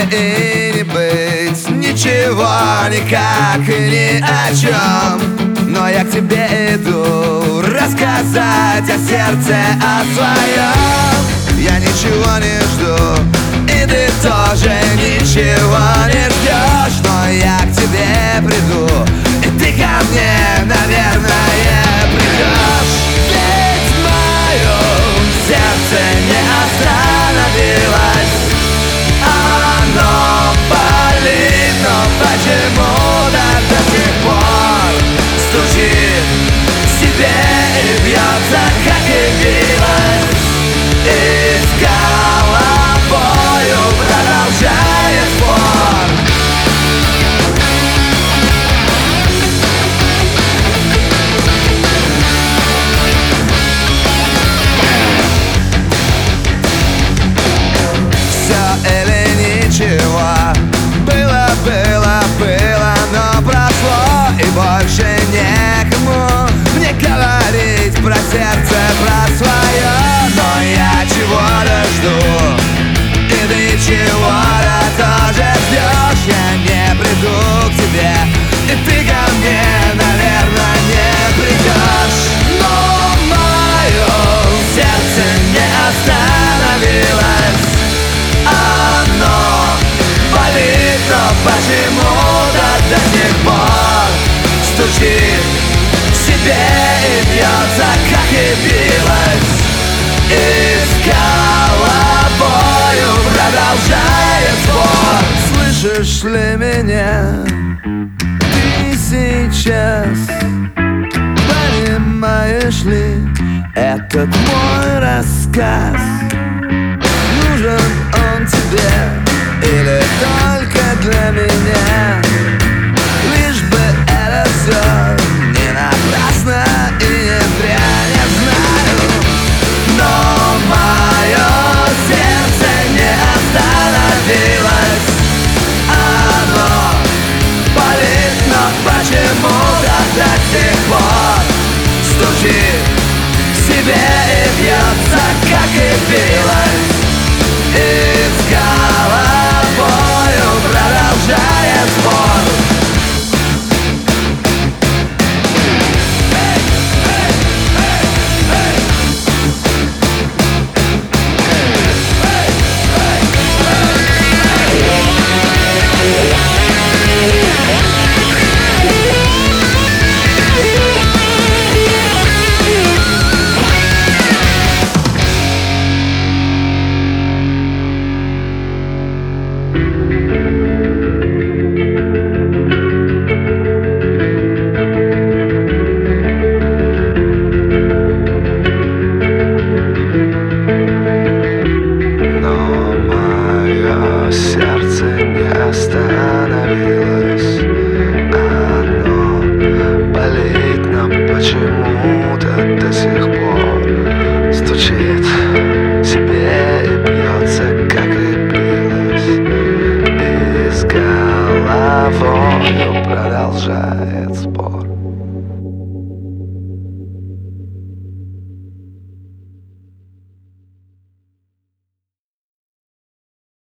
и не быть ничего, никак и ни о чем. Но я к тебе иду рассказать о сердце, о своем. Я ничего не жду, и ты тоже ничего не ждешь. Но я к тебе приду, и ты ко мне, наверное, придешь. Ведь в моем сердце не остановилось. Оно болит, но почему-то до сих пор стучит в себе и бьется, как и билось. И с головою продолжает спор. Все или ничего, было, было, было, но прошло, и больше некому мне говорить про сердце, про свое. Но я чего-то жду, и ты чего-то тоже ждешь. Я не приду к тебе, и ты ко мне, наверное, не придешь. Но мое сердце не остановилось. Оно болит, но почему-то до сих пор стучит в себе и бьется, как и билось. И с головою продолжает спор. Слышишь ли меня? Ты сейчас понимаешь ли этот мой рассказ? Нужен он тебе или только для меня? Лишь бы это все не напрасно и не зря, не знаю. Но мое сердце не остановилось. Оно болит, но почему-то до сих пор стучит в себе и бьется, как и билось. И с головою продолжает спор. Сердце не остановилось. Оно болит, но почему-то до сих пор стучит в себе и бьется, как и билось. И с головою продолжает спор.